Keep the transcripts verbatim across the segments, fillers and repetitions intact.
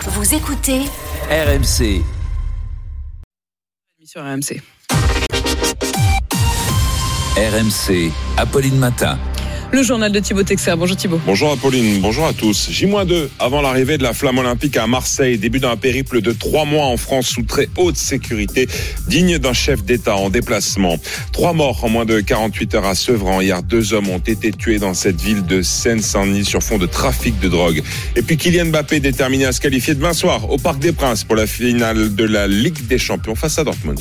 Vous écoutez R M C. Sur R M C. R M C, Apolline Matin. Le journal de Thibaut Texer. Bonjour Thibaut. Bonjour Apolline, bonjour à tous. J deux avant l'arrivée de la flamme olympique à Marseille, début d'un périple de trois mois en France sous très haute sécurité, digne d'un chef d'État en déplacement. Trois morts en moins de quarante-huit heures à Sevran. Hier, deux hommes ont été tués dans cette ville de Seine-Saint-Denis sur fond de trafic de drogue. Et puis Kylian Mbappé déterminé à se qualifier demain soir au Parc des Princes pour la finale de la Ligue des Champions face à Dortmund.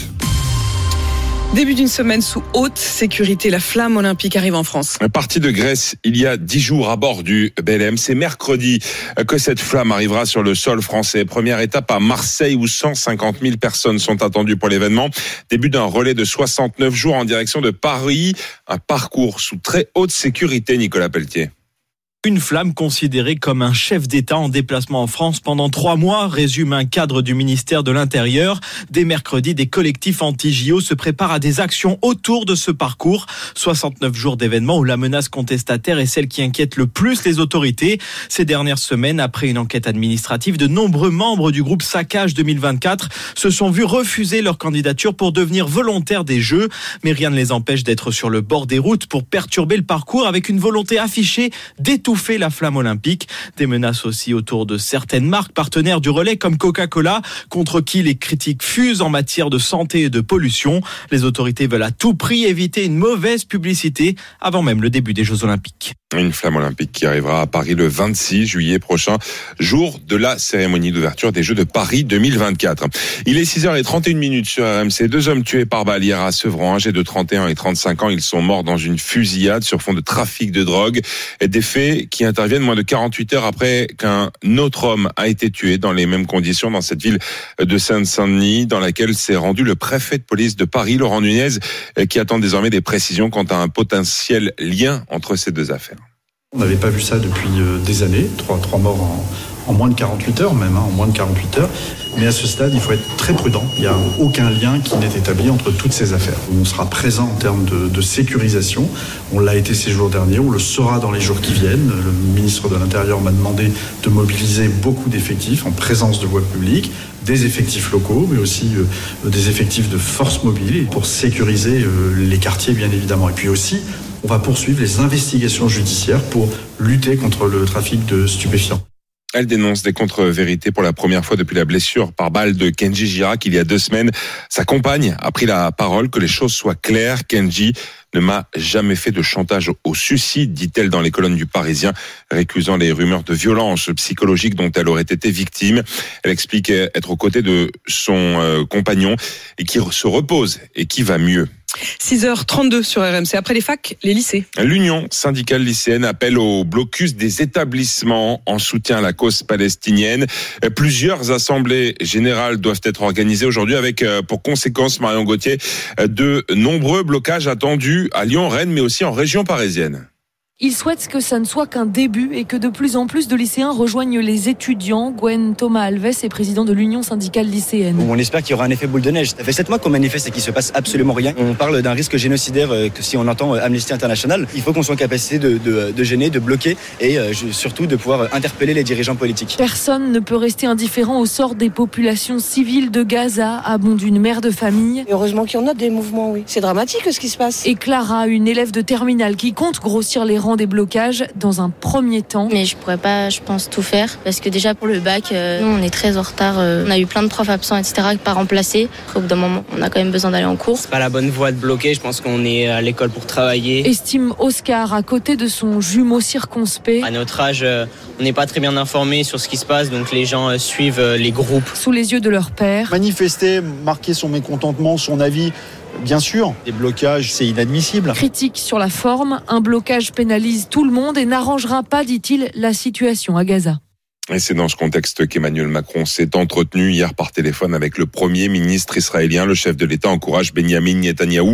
Début d'une semaine sous haute sécurité, la flamme olympique arrive en France. Partie de Grèce il y a dix jours à bord du B L M. C'est mercredi que cette flamme arrivera sur le sol français. Première étape à Marseille où cent cinquante mille personnes sont attendues pour l'événement. Début d'un relais de soixante-neuf jours en direction de Paris. Un parcours sous très haute sécurité, Nicolas Pelletier. Une flamme considérée comme un chef d'État en déplacement en France pendant trois mois, résume un cadre du ministère de l'Intérieur. Dès mercredi, des collectifs anti-J O se préparent à des actions autour de ce parcours. soixante-neuf jours d'événements où la menace contestataire est celle qui inquiète le plus les autorités. Ces dernières semaines, après une enquête administrative, de nombreux membres du groupe Saccage deux mille vingt-quatre se sont vus refuser leur candidature pour devenir volontaires des Jeux. Mais rien ne les empêche d'être sur le bord des routes pour perturber le parcours avec une volonté affichée d'étouffer fait la flamme olympique. Des menaces aussi autour de certaines marques partenaires du relais comme Coca-Cola, contre qui les critiques fusent en matière de santé et de pollution. Les autorités veulent à tout prix éviter une mauvaise publicité avant même le début des Jeux olympiques. Une flamme olympique qui arrivera à Paris le vingt-six juillet prochain, jour de la cérémonie d'ouverture des Jeux de Paris deux mille vingt-quatre. Il est six heures trente et une minutes sur R M C. Deux hommes tués par balle hier à Sevran, âgés de trente et un et trente-cinq ans. Ils sont morts dans une fusillade sur fond de trafic de drogue. Et des faits qui interviennent moins de quarante-huit heures après qu'un autre homme a été tué dans les mêmes conditions dans cette ville de Seine-Saint-Denis, dans laquelle s'est rendu le préfet de police de Paris, Laurent Nunez, qui attend désormais des précisions quant à un potentiel lien entre ces deux affaires. On n'avait pas vu ça depuis des années, trois, trois morts en, en moins de quarante-huit heures même, hein, en moins de quarante-huit heures. Mais à ce stade, il faut être très prudent. Il n'y a aucun lien qui n'est établi entre toutes ces affaires. On sera présent en termes de, de sécurisation. On l'a été ces jours derniers, on le sera dans les jours qui viennent. Le ministre de l'Intérieur m'a demandé de mobiliser beaucoup d'effectifs en présence de voie publique, des effectifs locaux, mais aussi euh, des effectifs de force mobile pour sécuriser euh, les quartiers, bien évidemment. Et puis aussi, on va poursuivre les investigations judiciaires pour lutter contre le trafic de stupéfiants. Elle dénonce des contre-vérités pour la première fois depuis la blessure par balle de Kenji Girac il y a deux semaines. Sa compagne a pris la parole, que les choses soient claires. Kenji ne m'a jamais fait de chantage au suicide, dit-elle dans les colonnes du Parisien, récusant les rumeurs de violence psychologique dont elle aurait été victime. Elle explique être aux côtés de son compagnon et qui se repose et qui va mieux. six heures trente-deux sur R M C. Après les facs, les lycées. L'Union syndicale lycéenne appelle au blocus des établissements en soutien à la cause palestinienne. Plusieurs assemblées générales doivent être organisées aujourd'hui avec pour conséquence, Marion Gauthier, de nombreux blocages attendus à Lyon, Rennes, mais aussi en région parisienne. Il souhaite que ça ne soit qu'un début et que de plus en plus de lycéens rejoignent les étudiants. Gwen Thomas Alves est président de l'Union syndicale lycéenne. On espère qu'il y aura un effet boule de neige. Ça fait sept mois qu'on manifeste et qu'il se passe absolument rien. On parle d'un risque génocidaire que si on entend Amnesty International, il faut qu'on soit en capacité de, de, de gêner, de bloquer et surtout de pouvoir interpeller les dirigeants politiques. Personne ne peut rester indifférent au sort des populations civiles de Gaza, abonde une mère de famille. Et heureusement qu'il y en a des mouvements, oui. C'est dramatique ce qui se passe. Et Clara, une élève de terminale qui compte grossir les rangs des blocages dans un premier temps. Mais je pourrais pas, je pense, tout faire parce que déjà pour le bac, euh, nous, on est très en retard. Euh, on a eu plein de profs absents, et cetera, pas remplacés. Au bout d'un moment, on a quand même besoin d'aller en cours. C'est pas la bonne voie de bloquer. Je pense qu'on est à l'école pour travailler. Estime Oscar à côté de son jumeau circonspect. À notre âge, euh, on n'est pas très bien informés sur ce qui se passe, donc les gens euh, suivent euh, les groupes. Sous les yeux de leur père. Manifester, marquer son mécontentement, son avis. Bien sûr, des blocages, c'est inadmissible. Critique sur la forme, un blocage pénalise tout le monde et n'arrangera pas, dit-il, la situation à Gaza. Et c'est dans ce contexte qu'Emmanuel Macron s'est entretenu hier par téléphone avec le Premier ministre israélien. Le chef de l'État encourage Benyamin Netanyahou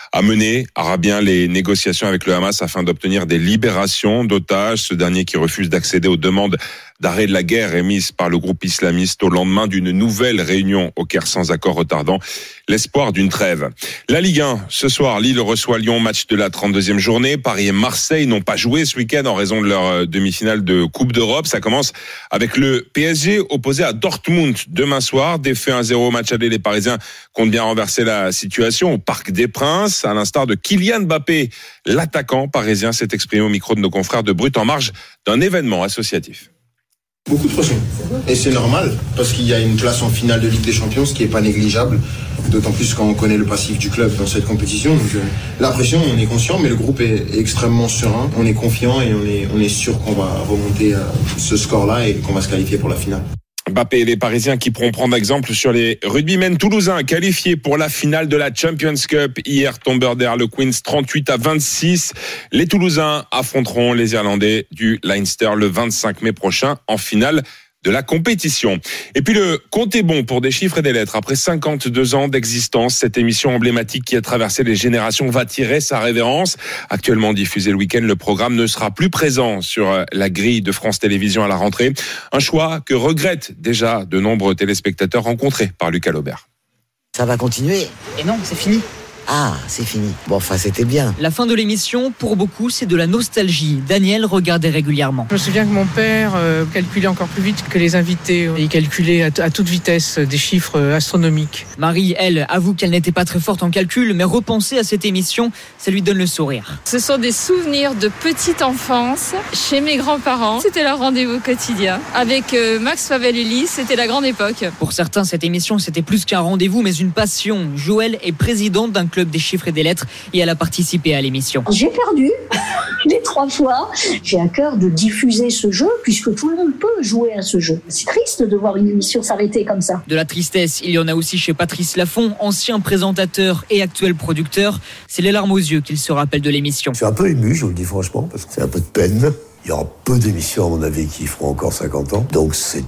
a mené Arabien les négociations avec le Hamas afin d'obtenir des libérations d'otages. Ce dernier qui refuse d'accéder aux demandes d'arrêt de la guerre émises par le groupe islamiste au lendemain d'une nouvelle réunion au Caire sans accord, retardant l'espoir d'une trêve. La Ligue un, ce soir, Lille reçoit Lyon, match de la trente-deuxième journée. Paris et Marseille n'ont pas joué ce week-end en raison de leur demi-finale de Coupe d'Europe. Ça commence avec le P S G opposé à Dortmund demain soir. Défait un zéro au match aller, les Parisiens comptent bien renverser la situation au Parc des Princes. À l'instar de Kylian Mbappé, l'attaquant parisien s'est exprimé au micro de nos confrères de Brut en marge d'un événement associatif. Beaucoup de pression. Et c'est normal, parce qu'il y a une place en finale de Ligue des Champions, ce qui n'est pas négligeable, d'autant plus quand on connaît le passif du club dans cette compétition. Donc, euh, la pression, on est conscient, mais le groupe est, est extrêmement serein. On est confiant et on est, on est sûr qu'on va remonter euh, ce score-là et qu'on va se qualifier pour la finale. Mbappé et les Parisiens qui pourront prendre exemple sur les rugbymen toulousains qualifiés pour la finale de la Champions Cup. Hier, tombeur derrière le Queens trente-huit à vingt-six. Les Toulousains affronteront les Irlandais du Leinster le vingt-cinq mai prochain en finale de la compétition. Et puis le compte est bon pour des chiffres et des lettres. Après cinquante-deux ans d'existence, cette émission emblématique qui a traversé les générations va tirer sa révérence. Actuellement diffusé le week-end, le programme ne sera plus présent sur la grille de France Télévisions à la rentrée. Un choix que regrettent déjà de nombreux téléspectateurs rencontrés par Lucas Laubert. Ça va continuer. Et non, c'est fini. Ah, c'est fini. Bon, enfin, c'était bien. La fin de l'émission, pour beaucoup, c'est de la nostalgie. Daniel regardait régulièrement. Je me souviens que mon père euh, calculait encore plus vite que les invités. Il calculait à, t- à toute vitesse des chiffres astronomiques. Marie, elle, avoue qu'elle n'était pas très forte en calcul, mais repenser à cette émission, ça lui donne le sourire. Ce sont des souvenirs de petite enfance chez mes grands-parents. C'était leur rendez-vous quotidien. Avec euh, Max Favalelli, c'était la grande époque. Pour certains, cette émission, c'était plus qu'un rendez-vous, mais une passion. Joëlle est présidente d'un club des chiffres et des lettres et elle a participé à l'émission. J'ai perdu les trois fois. J'ai à cœur de diffuser ce jeu puisque tout le monde peut jouer à ce jeu. C'est triste de voir une émission s'arrêter comme ça. De la tristesse, il y en a aussi chez Patrice Laffont, ancien présentateur et actuel producteur. C'est les larmes aux yeux qu'il se rappelle de l'émission. Je suis un peu ému, je vous le dis franchement, parce que c'est un peu de peine. Il y aura peu d'émissions, à mon avis, qui feront encore cinquante ans. Donc c'est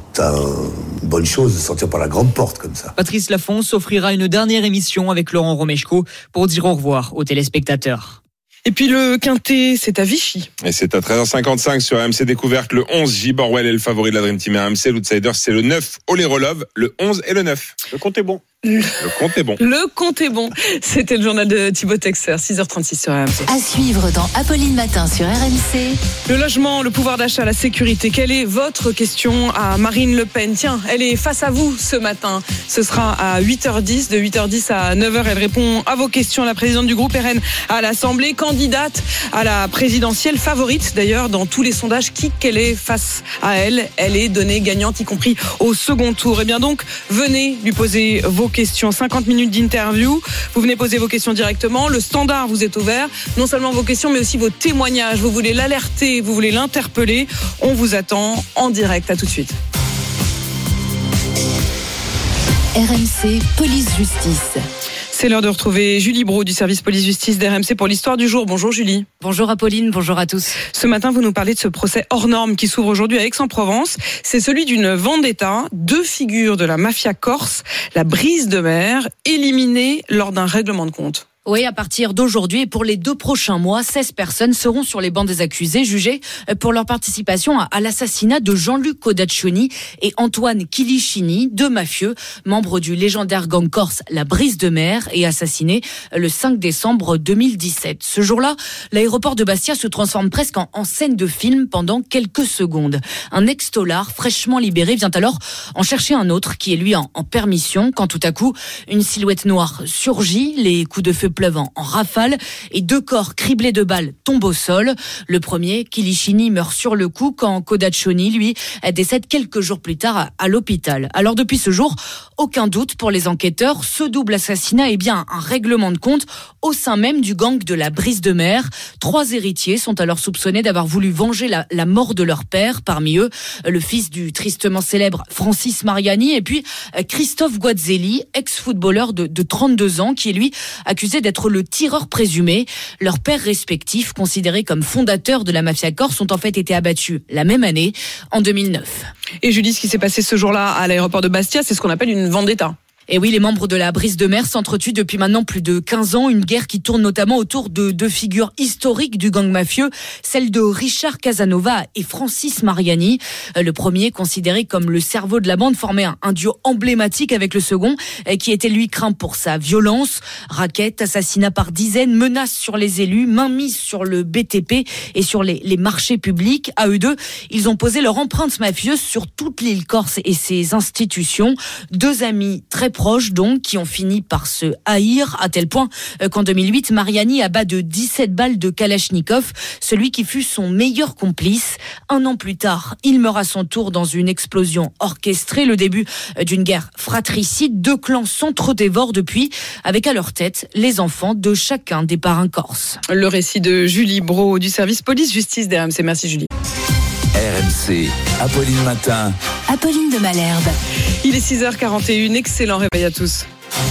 une bonne chose de sortir par la grande porte comme ça. Patrice Laffont s'offrira une dernière émission avec Laurent Romeshko pour dire au revoir aux téléspectateurs. Et puis le Quintet, c'est à Vichy. Et c'est à treize heures cinquante-cinq sur R M C Découverte. Le onze, J. Borwell est le favori de la Dream Team R M C. L'outsider, c'est le neuf, Olerolov, le onze et le neuf. Le compte est bon. Le, le compte est bon. Le compte est bon. C'était le journal de Thibaut Texer, six heures trente-six sur R M C. À suivre dans Apolline Matin sur R M C. Le logement, le pouvoir d'achat, la sécurité. Quelle est votre question à Marine Le Pen? Tiens, elle est face à vous ce matin. Ce sera à huit heures dix. De huit heures dix à neuf heures, elle répond à vos questions. La présidente du groupe R N à l'Assemblée, candidate à la présidentielle, favorite d'ailleurs dans tous les sondages. Qui qu'elle est face à elle, elle est donnée gagnante, y compris au second tour. Et bien donc, venez lui poser vos questions. cinquante minutes d'interview. Vous venez poser vos questions directement. Le standard vous est ouvert. Non seulement vos questions, mais aussi vos témoignages. Vous voulez l'alerter, vous voulez l'interpeller. On vous attend en direct. À tout de suite. R M C Police Justice. C'est l'heure de retrouver Julie Brault du service police-justice d'R M C pour l'histoire du jour. Bonjour Julie. Bonjour Apolline, bonjour à tous. Ce matin, vous nous parlez de ce procès hors norme qui s'ouvre aujourd'hui à Aix-en-Provence. C'est celui d'une vendetta. Deux figures de la mafia corse, la Brise de Mer, éliminées lors d'un règlement de compte. Oui, à partir d'aujourd'hui et pour les deux prochains mois, seize personnes seront sur les bancs des accusés, jugées pour leur participation à l'assassinat de Jean-Luc Codaccioni et Antoine Chilichini, deux mafieux, membres du légendaire gang corse La Brise de Mer et assassinés le cinq décembre deux mille dix-sept. Ce jour-là, l'aéroport de Bastia se transforme presque en, en scène de film pendant quelques secondes. Un ex-tolard fraîchement libéré vient alors en chercher un autre qui est lui en, en permission quand tout à coup, une silhouette noire surgit, les coups de feu pleuvent en, en rafale et deux corps criblés de balles tombent au sol. Le premier, Chilichini, meurt sur le coup quand Codaccioni, lui, décède quelques jours plus tard à, à l'hôpital. Alors depuis ce jour, aucun doute pour les enquêteurs, ce double assassinat est bien un règlement de compte au sein même du gang de la Brise de Mer. Trois héritiers sont alors soupçonnés d'avoir voulu venger la, la mort de leur père. Parmi eux, le fils du tristement célèbre Francis Mariani et puis Christophe Guazzelli, ex-footballeur de, de trente-deux ans, qui est lui accusé d'être le tireur présumé. Leurs pères respectifs, considérés comme fondateurs de la mafia corse, ont en fait été abattus la même année, en deux mille neuf. Et Julie, ce qui s'est passé ce jour-là à l'aéroport de Bastia, c'est ce qu'on appelle une vendetta. Et oui, les membres de la Brise de Mer s'entretuent depuis maintenant plus de quinze ans. Une guerre qui tourne notamment autour de deux figures historiques du gang mafieux, celle de Richard Casanova et Francis Mariani. Le premier, considéré comme le cerveau de la bande, formait un, un duo emblématique avec le second, qui était lui craint pour sa violence. Raquettes, assassinats par dizaines, menaces sur les élus, mainmise sur le B T P et sur les, les marchés publics. À eux deux, ils ont posé leur empreinte mafieuse sur toute l'île Corse et ses institutions. Deux amis très proches donc, qui ont fini par se haïr, à tel point qu'en deux mille huit, Mariani abat de dix-sept balles de Kalachnikov, celui qui fut son meilleur complice. Un an plus tard, il meurt à son tour dans une explosion orchestrée, le début d'une guerre fratricide. Deux clans s'entre-dévorent depuis, avec à leur tête les enfants de chacun des parrains corses. Le récit de Julie Brault du service police-justice d'R M C. Merci Julie. R M C, Apolline Matin. Apolline de Malherbe. Il est six heures quarante et une, excellent réveil à tous.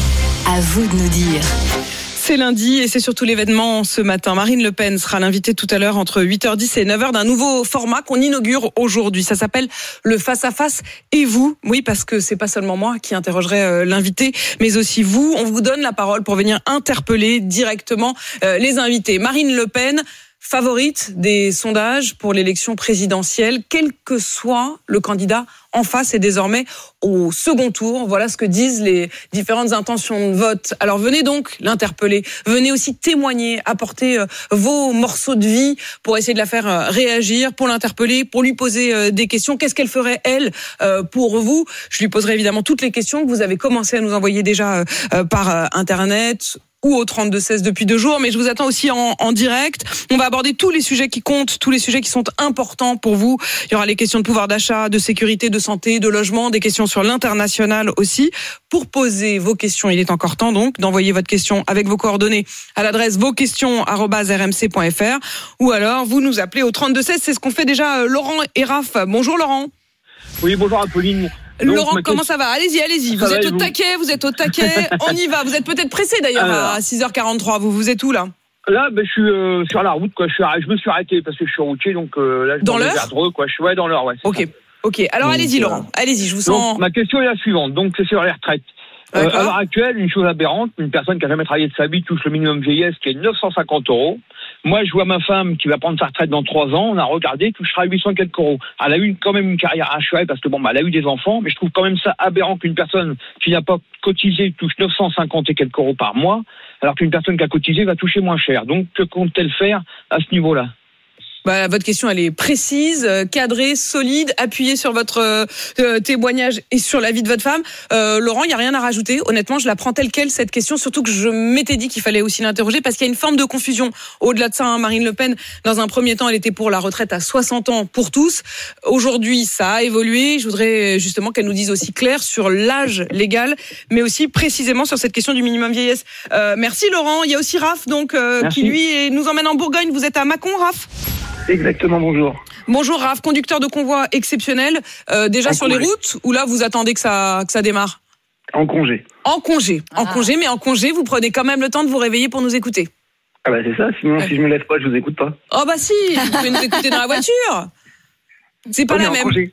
À vous de nous dire. C'est lundi et c'est surtout l'événement ce matin. Marine Le Pen sera l'invitée tout à l'heure entre huit heures dix et neuf heures d'un nouveau format qu'on inaugure aujourd'hui. Ça s'appelle le face-à-face et vous. Oui, parce que c'est pas seulement moi qui interrogerai l'invité, mais aussi vous. On vous donne la parole pour venir interpeller directement les invités. Marine Le Pen, favorite des sondages pour l'élection présidentielle, quel que soit le candidat en face et désormais au second tour. Voilà ce que disent les différentes intentions de vote. Alors venez donc l'interpeller, venez aussi témoigner, apporter vos morceaux de vie pour essayer de la faire réagir, pour l'interpeller, pour lui poser des questions. Qu'est-ce qu'elle ferait, elle, pour vous ? Je lui poserai évidemment toutes les questions que vous avez commencé à nous envoyer déjà par Internet ou au trente-deux seize depuis deux jours, mais je vous attends aussi en, en direct. On va aborder tous les sujets qui comptent, tous les sujets qui sont importants pour vous. Il y aura les questions de pouvoir d'achat, de sécurité, de santé, de logement, des questions sur l'international aussi. Pour poser vos questions, il est encore temps donc d'envoyer votre question avec vos coordonnées à l'adresse vos questions arobase r m c point f r ou alors vous nous appelez au trente-deux seize. C'est ce qu'on fait déjà Laurent et Raph. Bonjour Laurent. Oui, bonjour Apolline. Donc, Laurent, comment ça va ? Allez-y, allez-y. Vous êtes au taquet, vous êtes au taquet. On y va. Vous êtes peut-être pressé d'ailleurs Alors, à six heures quarante-trois. Vous, vous êtes où là ? Là, ben, je suis euh, sur la route, quoi. Je, suis, je me suis arrêté parce que je suis routier, donc euh, là, je dans l'heure vers Dreux, quoi. Je suis ouais, dans l'heure, ouais. Ok, ça. ok. Alors donc, allez-y, Laurent. Allez-y, je vous sens. Donc, ma question est la suivante. Donc, c'est sur les retraites. Euh, à l'heure actuelle, une chose aberrante, une personne qui a jamais travaillé de sa vie touche le minimum vieillesse qui est neuf cent cinquante euros. Moi, je vois ma femme qui va prendre sa retraite dans trois ans. On a regardé, touchera huit cents quelques euros. Elle a eu quand même une carrière achevée parce que bon, bah, elle a eu des enfants, mais je trouve quand même ça aberrant qu'une personne qui n'a pas cotisé touche neuf cent cinquante et quelques euros par mois, alors qu'une personne qui a cotisé va toucher moins cher. Donc, que compte-t-elle faire à ce niveau-là ? Bah, votre question, elle est précise, cadrée, solide, appuyée sur votre euh, témoignage et sur la vie de votre femme. Euh, Laurent, il n'y a rien à rajouter. Honnêtement, je la prends telle quelle, cette question, surtout que je m'étais dit qu'il fallait aussi l'interroger parce qu'il y a une forme de confusion. Au-delà de ça, hein, Marine Le Pen, dans un premier temps, elle était pour la retraite à soixante ans pour tous. Aujourd'hui, ça a évolué. Je voudrais justement qu'elle nous dise aussi clair sur l'âge légal, mais aussi précisément sur cette question du minimum vieillesse. Euh, merci Laurent. Il y a aussi Raph, donc, euh, qui lui nous emmène en Bourgogne. Vous êtes à Mâcon, Raph ? Exactement, bonjour. Bonjour Raph, conducteur de convoi exceptionnel. Euh, déjà en sur congé. Les routes, ou là vous attendez que ça, que ça démarre ? En congé. En congé, en ah. congé, mais en congé, vous prenez quand même le temps de vous réveiller pour nous écouter. Ah bah c'est ça, sinon ouais. si je me lève pas, je vous écoute pas. Oh bah si, vous pouvez nous écouter dans la voiture. C'est pas oh, la même. Congé.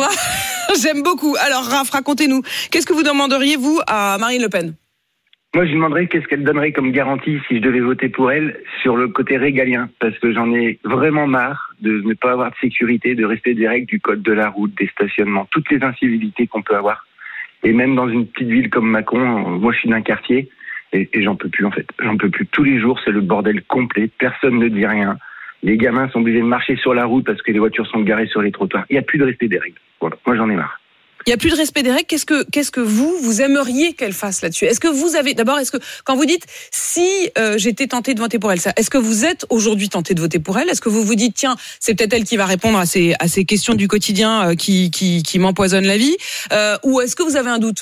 J'aime beaucoup. Alors Raph, racontez-nous, qu'est-ce que vous demanderiez vous à Marine Le Pen ? Moi, je lui demanderais qu'est-ce qu'elle donnerait comme garantie si je devais voter pour elle sur le côté régalien, parce que j'en ai vraiment marre de ne pas avoir de sécurité, de respect des règles du code de la route, des stationnements, toutes les incivilités qu'on peut avoir. Et même dans une petite ville comme Mâcon, moi je suis d'un quartier et, et j'en peux plus en fait. J'en peux plus. Tous les jours, c'est le bordel complet. Personne ne dit rien. Les gamins sont obligés de marcher sur la route parce que les voitures sont garées sur les trottoirs. Il n'y a plus de respect des règles. Voilà. Moi, j'en ai marre. Il n'y a plus de respect des règles. Qu'est-ce que, qu'est-ce que vous, vous aimeriez qu'elle fasse là-dessus ? Est-ce que vous avez, d'abord, est-ce que, quand vous dites, si euh, j'étais tenté de voter pour elle, ça, est-ce que vous êtes aujourd'hui tenté de voter pour elle ? Est-ce que vous vous dites, tiens, c'est peut-être elle qui va répondre à ces, à ces questions du quotidien euh, qui, qui, qui m'empoisonnent la vie ? euh, Ou est-ce que vous avez un doute ?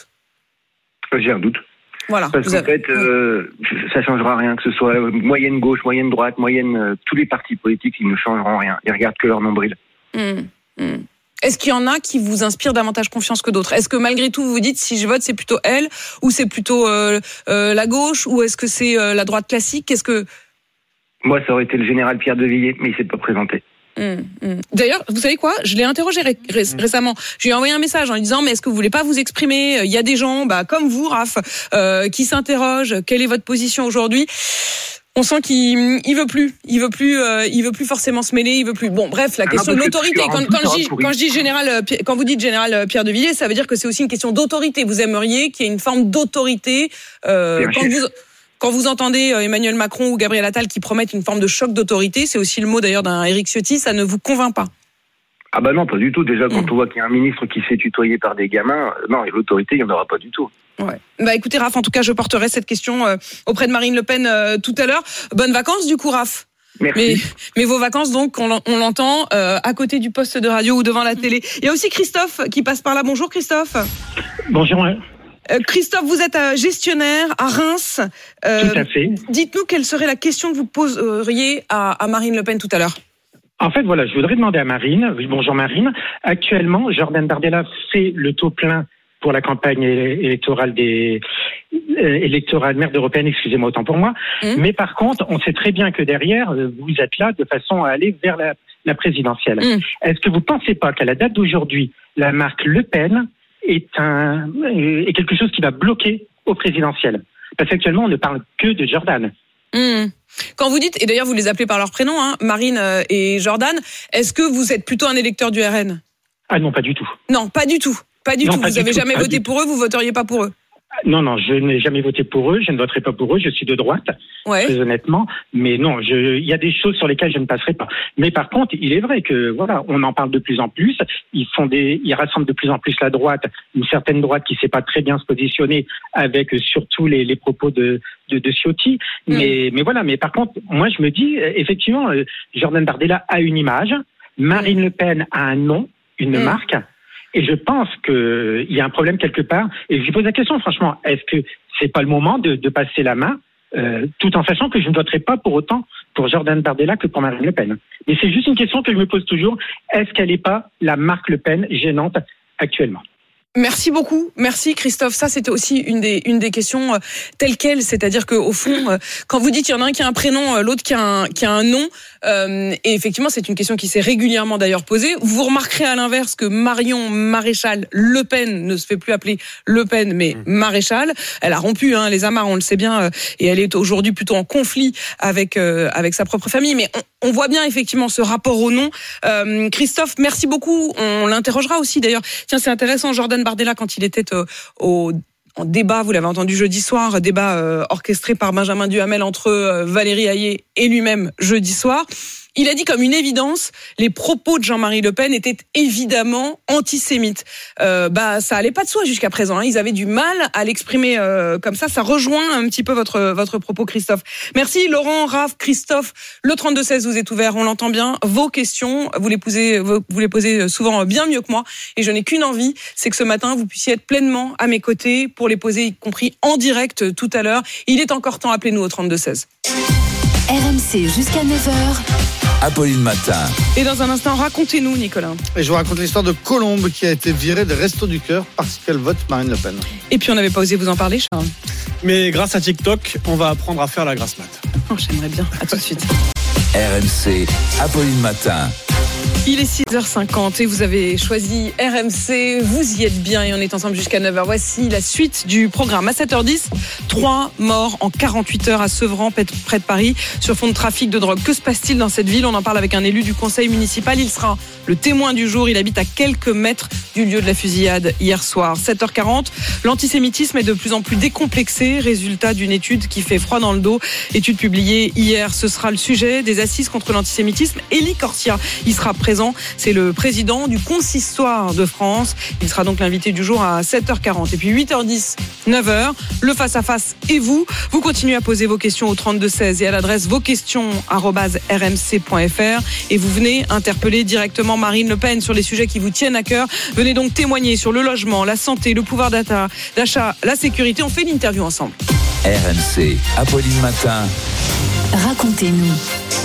J'ai un doute. Voilà. Parce qu'en avez... fait, euh, ça changera rien, que ce soit moyenne gauche, moyenne droite, moyenne, euh, tous les partis politiques, ils ne changeront rien. Ils regardent que leur nombril. Mmh, mmh. Est-ce qu'il y en a qui vous inspirent davantage confiance que d'autres ? Est-ce que malgré tout, vous vous dites, si je vote, c'est plutôt elle, ou c'est plutôt euh, euh, la gauche, ou est-ce que c'est euh, la droite classique ? Qu'est-ce que... Moi, ça aurait été le général Pierre de Villiers, mais il ne s'est pas présenté. Mmh, mmh. D'ailleurs, vous savez quoi ? Je l'ai interrogé ré- ré- récemment. Je lui ai envoyé un message en lui disant, mais est-ce que vous voulez pas vous exprimer ? Il y a des gens, bah, comme vous, Raph, euh, qui s'interrogent. Quelle est votre position aujourd'hui ? On sent qu'il il veut plus, il veut plus, euh, il veut plus forcément se mêler, il veut plus. Bon, bref, la question ah, de l'autorité. Quand, quand je dis, quand je dis général, quand vous dites général Pierre de Villiers, ça veut dire que c'est aussi une question d'autorité. Vous aimeriez qu'il y ait une forme d'autorité euh, quand vous. Quand vous entendez Emmanuel Macron ou Gabriel Attal qui promettent une forme de choc d'autorité, c'est aussi le mot d'ailleurs d'un Éric Ciotti, ça ne vous convainc pas ? Ah bah non, pas du tout. Déjà, quand mmh. on voit qu'il y a un ministre qui se fait tutoyer par des gamins, non, et l'autorité, il n'y en aura pas du tout. Ouais. Bah écoutez, Raph, en tout cas, je porterai cette question euh, auprès de Marine Le Pen euh, tout à l'heure. Bonnes vacances, du coup, Raph. Merci. Mais, mais vos vacances, donc, on, on l'entend euh, à côté du poste de radio ou devant la télé. Il y a aussi Christophe qui passe par là. Bonjour, Christophe. Bonjour. Euh, Christophe, vous êtes euh, gestionnaire à Reims. Euh, tout à fait. Dites-nous quelle serait la question que vous poseriez à, à Marine Le Pen tout à l'heure. En fait, voilà, je voudrais demander à Marine. Oui, bonjour Marine. Actuellement, Jordan Bardella fait le taux plein pour la campagne électorale des euh, électorale maire d'Européenne, excusez-moi autant pour moi. Mmh. Mais par contre, on sait très bien que derrière, vous êtes là de façon à aller vers la, la présidentielle. Mmh. Est-ce que vous ne pensez pas qu'à la date d'aujourd'hui, la marque Le Pen est un est quelque chose qui va bloquer au présidentiel? Parce qu'actuellement, on ne parle que de Jordan. Mmh. Quand vous dites, et d'ailleurs vous les appelez par leur prénom, hein, Marine et Jordan, est-ce que vous êtes plutôt un électeur du R N ? Ah non, pas du tout. Non, pas du tout. Pas du non, tout. Pas vous du n'avez tout, jamais voté pour eux, vous voteriez pas pour eux ? Non, non, je n'ai jamais voté pour eux, je ne voterai pas pour eux, je suis de droite, ouais. très honnêtement. Mais non, je, il y a des choses sur lesquelles je ne passerai pas. Mais par contre, il est vrai que voilà, on en parle de plus en plus. Ils font des, ils rassemblent de plus en plus la droite, une certaine droite qui ne sait pas très bien se positionner avec surtout les, les propos de, de, de Ciotti. Mm. Mais, mais voilà. Mais par contre, moi, je me dis effectivement, Jordan Bardella a une image, Marine mm. Le Pen a un nom, une mm. marque. Et je pense qu'il y a un problème quelque part. Et je lui pose la question, franchement, est-ce que c'est pas le moment de, de passer la main, euh, tout en sachant que je ne voterai pas pour autant pour Jordan Bardella que pour Marine Le Pen. Mais c'est juste une question que je me pose toujours. Est-ce qu'elle n'est pas la marque Le Pen gênante actuellement ? Merci beaucoup, merci Christophe. Ça, c'était aussi une des une des questions euh, telles quelles, c'est-à-dire que au fond, euh, quand vous dites il y en a un qui a un prénom, euh, l'autre qui a un qui a un nom, euh, et effectivement, c'est une question qui s'est régulièrement d'ailleurs posée. Vous remarquerez à l'inverse que Marion Maréchal Le Pen ne se fait plus appeler Le Pen, mais Maréchal. Elle a rompu hein, les amarres, on le sait bien, euh, et elle est aujourd'hui plutôt en conflit avec euh, avec sa propre famille. Mais on, on voit bien effectivement ce rapport au nom. Euh, Christophe, merci beaucoup. On l'interrogera aussi d'ailleurs. Tiens, c'est intéressant, Jordan Bardella, quand il était au, au en débat, vous l'avez entendu jeudi soir, débat euh, orchestré par Benjamin Duhamel entre euh, Valérie Hayé et lui-même jeudi soir. Il a dit comme une évidence, les propos de Jean-Marie Le Pen étaient évidemment antisémites. Euh, bah, ça allait pas de soi jusqu'à présent. Hein. Ils avaient du mal à l'exprimer euh, comme ça. Ça rejoint un petit peu votre votre propos, Christophe. Merci, Laurent, Raph, Christophe. Le trente-deux seize vous est ouvert. On l'entend bien. Vos questions, vous les posez, vous les posez souvent bien mieux que moi. Et je n'ai qu'une envie, c'est que ce matin vous puissiez être pleinement à mes côtés pour les poser, y compris en direct tout à l'heure. Il est encore temps. Appelez-nous au trente-deux seize. R M C jusqu'à neuf heures. Apolline Matin. Et dans un instant, racontez-nous, Nicolas. Et je vous raconte l'histoire de Colombe qui a été virée des Restos du Cœur parce qu'elle vote Marine Le Pen. Et puis on n'avait pas osé vous en parler, Charles. Mais grâce à TikTok, on va apprendre à faire la grasse mat. Oh, j'aimerais bien. À tout de suite. R M C, Apolline Matin. Il est six heures cinquante et vous avez choisi R M C, vous y êtes bien et on est ensemble jusqu'à neuf heures. Voici la suite du programme. À sept heures dix, trois morts en quarante-huit heures à Sevran, près de Paris, sur fond de trafic de drogue. Que se passe-t-il dans cette ville ? On en parle avec un élu du conseil municipal. Il sera le témoin du jour. Il habite à quelques mètres du lieu de la fusillade hier soir. sept heures quarante, l'antisémitisme est de plus en plus décomplexé. Résultat d'une étude qui fait froid dans le dos. Étude publiée hier. Ce sera le sujet des assises contre l'antisémitisme. Élie Corsia, il sera présent. C'est le président du consistoire de France. Il sera donc l'invité du jour à sept heures quarante. Et puis huit heures dix, neuf heures, le face-à-face et vous. Vous continuez à poser vos questions au trente-deux seize et à l'adresse vos questions arobase r m c point f r et vous venez interpeller directement Marine Le Pen sur les sujets qui vous tiennent à cœur. Venez donc témoigner sur le logement, la santé, le pouvoir d'achat, la sécurité. On fait l'interview ensemble. R M C, Apolline Matin. Racontez-nous.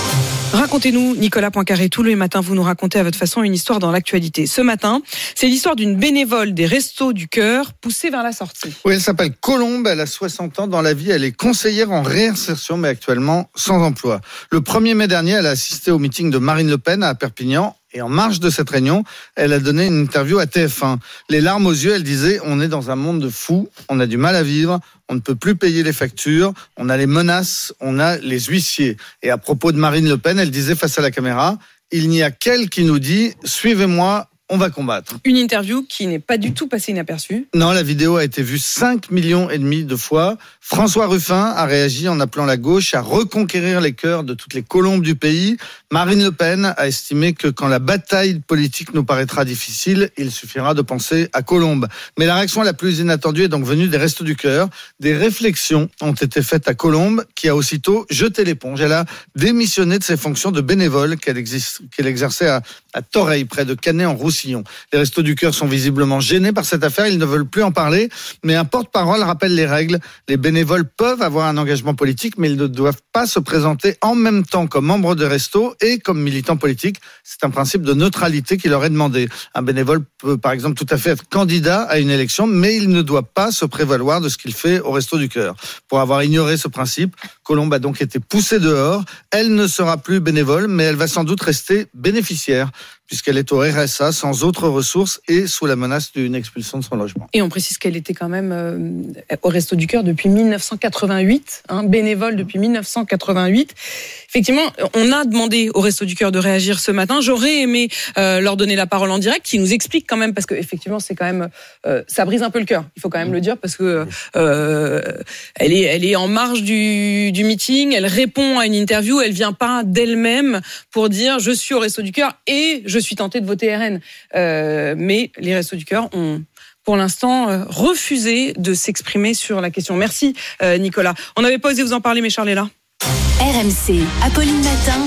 Racontez-nous, Nicolas Poincaré, tous les matins, vous nous racontez à votre façon une histoire dans l'actualité. Ce matin, c'est l'histoire d'une bénévole des Restos du Cœur poussée vers la sortie. Oui, elle s'appelle Colombe, elle a soixante ans. Dans la vie, elle est conseillère en réinsertion, mais actuellement sans emploi. Le premier mai dernier, elle a assisté au meeting de Marine Le Pen à Perpignan. Et en marge de cette réunion, elle a donné une interview à T F un. Les larmes aux yeux, elle disait « On est dans un monde de fous, on a du mal à vivre, on ne peut plus payer les factures, on a les menaces, on a les huissiers. » Et à propos de Marine Le Pen, elle disait face à la caméra « Il n'y a qu'elle qui nous dit « Suivez-moi, on va combattre ». Une interview qui n'est pas du tout passée inaperçue. Non, la vidéo a été vue cinq millions et demi de fois. François Ruffin a réagi en appelant la gauche à reconquérir les cœurs de toutes les colombes du pays. Marine Le Pen a estimé que quand la bataille politique nous paraîtra difficile, il suffira de penser à Colombe. Mais la réaction la plus inattendue est donc venue des Restos du Cœur. Des réflexions ont été faites à Colombe, qui a aussitôt jeté l'éponge. Elle a démissionné de ses fonctions de bénévole qu'elle, existe, qu'elle exerçait à, à Toreil, près de Canet-en-Roussillon. Les Restos du Cœur sont visiblement gênés par cette affaire. Ils ne veulent plus en parler, mais un porte-parole rappelle les règles. Les bénévoles peuvent avoir un engagement politique, mais ils ne doivent pas se présenter en même temps comme membres de Restos et comme militants politiques. C'est un principe de neutralité qui leur est demandé. Un bénévole peut par exemple tout à fait être candidat à une élection, mais il ne doit pas se prévaloir de ce qu'il fait au Restos du Cœur. Pour avoir ignoré ce principe, Colombe a donc été poussée dehors. Elle ne sera plus bénévole, mais elle va sans doute rester bénéficiaire, puisqu'elle est au R S A sans autres ressources et sous la menace d'une expulsion de son logement. Et on précise qu'elle était quand même euh, au Restos du Cœur depuis dix-neuf cent quatre-vingt-huit, hein, bénévole depuis dix-neuf cent quatre-vingt-huit. Effectivement, on a demandé au Restos du Cœur de réagir ce matin. J'aurais aimé euh, leur donner la parole en direct, qui nous explique quand même, parce que effectivement, c'est quand même, euh, ça brise un peu le cœur. Il faut quand même le dire, parce que euh, elle est, elle est en marge du, du meeting. Elle répond à une interview. Elle vient pas d'elle-même pour dire je suis au Restos du Cœur et je suis tentée de voter R N. Euh, mais les Restos du Cœur ont pour l'instant euh, refusé de s'exprimer sur la question. Merci euh, Nicolas. On n'avait pas osé vous en parler, mais Charles est là. R M C, Apolline Matin.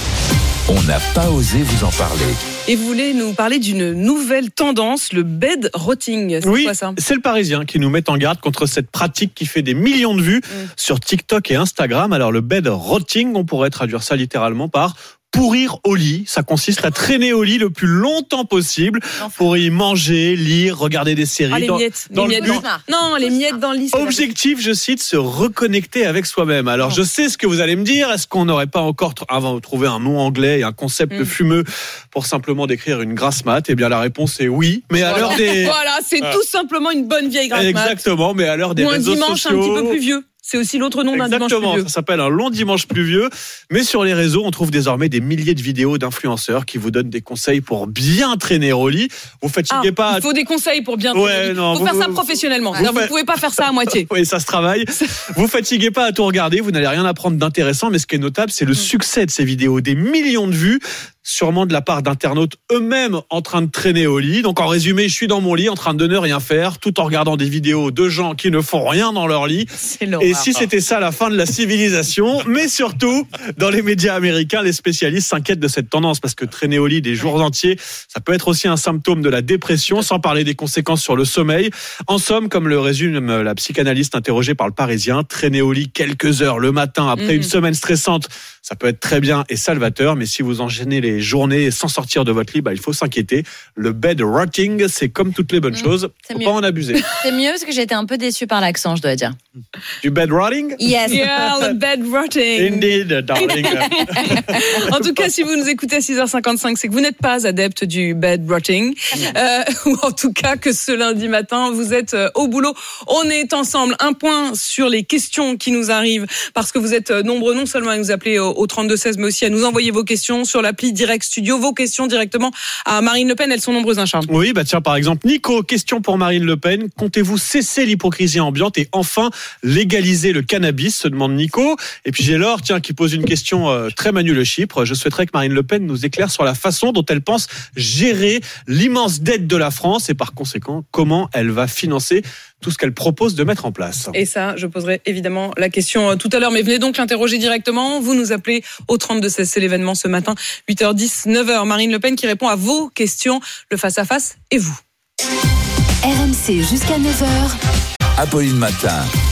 On n'a pas osé vous en parler. Et vous voulez nous parler d'une nouvelle tendance, le bed rotting. C'est oui, quoi ça ? C'est le Parisien qui nous met en garde contre cette pratique qui fait des millions de vues mmh. sur TikTok et Instagram. Alors le bed rotting, on pourrait traduire ça littéralement par pourrir au lit. Ça consiste à traîner au lit le plus longtemps possible pour y manger, lire, regarder des séries. Ah, les dans, miettes, dans les le miettes but... dans... Non, les miettes dans le lit. Objectif, je cite, se reconnecter avec soi-même. Alors, oh. je sais ce que vous allez me dire. Est-ce qu'on n'aurait pas encore avant trouvé un nom anglais et un concept mm. fumeux pour simplement décrire une grasse mat ? Eh bien, la réponse est oui. Mais à l'heure des... Voilà, c'est ah. tout simplement une bonne vieille grasse mat. Exactement, mais à l'heure des Ou réseaux dimanche sociaux... un petit peu plus vieux. C'est aussi l'autre nom d'un dimanche pluvieux. Exactement, ça s'appelle un long dimanche pluvieux. Mais sur les réseaux, on trouve désormais des milliers de vidéos d'influenceurs qui vous donnent des conseils pour bien traîner au lit. Vous fatiguez ah, pas. Il faut des conseils pour bien traîner ouais, au lit. Non, faut vous, faire ça vous, professionnellement. Vous, vous ne pouvez pas faire ça à moitié. Oui, ça se travaille. Vous fatiguez pas à tout regarder, vous n'allez rien apprendre d'intéressant. Mais ce qui est notable, c'est le succès de ces vidéos. Des millions de vues, sûrement de la part d'internautes eux-mêmes en train de traîner au lit. Donc en résumé, je suis dans mon lit en train de ne rien faire, tout en regardant des vidéos de gens qui ne font rien dans leur lit. Et si c'était ça la fin de la civilisation, mais surtout, dans les médias américains, les spécialistes s'inquiètent de cette tendance parce que traîner au lit des jours entiers, ça peut être aussi un symptôme de la dépression, sans parler des conséquences sur le sommeil. En somme, comme le résume la psychanalyste interrogée par le Parisien, traîner au lit quelques heures le matin après mmh. une semaine stressante, ça peut être très bien et salvateur, mais si vous enchaînez les journées sans sortir de votre lit, bah, il faut s'inquiéter. Le bed rotting, c'est comme toutes les bonnes mmh, choses, faut mieux. Pas en abuser. C'est mieux parce que j'ai été un peu déçue par l'accent, je dois dire. Du bed rotting? Yes. Yeah, le bed rotting. Indeed, darling. En tout cas, si vous nous écoutez à six heures cinquante-cinq, c'est que vous n'êtes pas adepte du bed rotting, euh, ou en tout cas que ce lundi matin, vous êtes euh, au boulot. On est ensemble. Un point sur les questions qui nous arrivent, parce que vous êtes nombreux non seulement à nous appeler au, au trente-deux seize, mais aussi à nous envoyer vos questions sur l'appli Direct Studio, vos questions directement à Marine Le Pen. Elles sont nombreuses, hein, Charles? Oui, bah tiens, par exemple, Nico, question pour Marine Le Pen. Comptez-vous cesser l'hypocrisie ambiante et enfin légaliser le cannabis, se demande Nico. Et puis j'ai Laure, tiens, qui pose une question euh, très Manu Le Chypre. Je souhaiterais que Marine Le Pen nous éclaire sur la façon dont elle pense gérer l'immense dette de la France et par conséquent, comment elle va financer tout ce qu'elle propose de mettre en place. Et ça, je poserai évidemment la question euh, tout à l'heure, mais venez donc l'interroger directement. Vous nous appelez au trente-deux seize, c'est l'événement ce matin, huit heures dix, neuf heures. Marine Le Pen qui répond à vos questions, le face-à-face et vous. R M C jusqu'à neuf heures. Apolline Matin.